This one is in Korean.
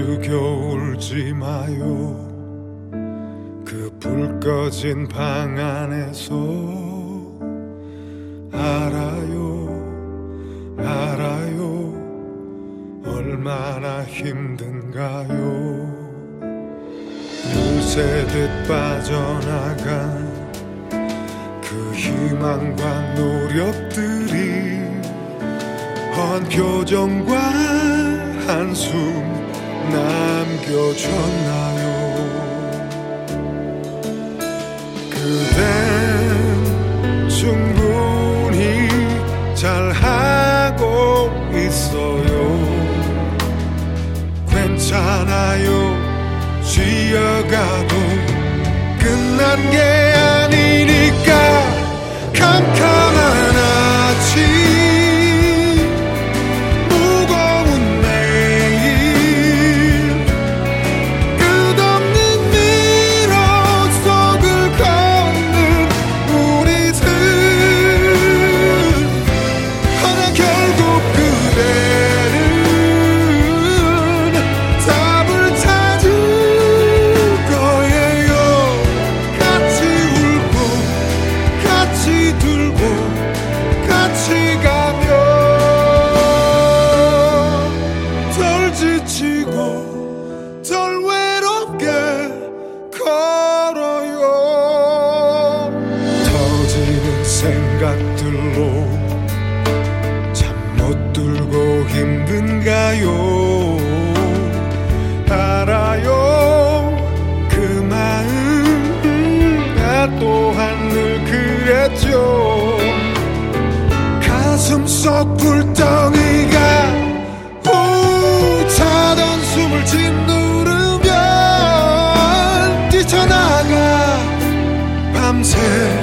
지르겨 울지 마요. 그 불 꺼진 방 안에서 알아요 얼마나 힘든가요. 물새듯 빠져나간 그 희망과 노력들이 헌 표정과 한숨 남겨줬나요. 그댄 충분히 잘하고 있어요. 괜찮아요. 쉬어가도 끝난 게 아니니까. 캄캄한 아침 무거운 내일 끝없는 미로 속을 걷는 우리들. 하나 결국 그대는 답을 찾을 거예요. 같이 울고 같이 들고 같이 가면 덜 지치고 덜 외롭게 걸어요. 터지는 생각들로 잠 못 들고 힘든가요. 알아요 그 마음. 나 또한 늘 그랬죠. 가슴 속 불덩이가 차던 숨을 짓누르면 뛰쳐나가 밤새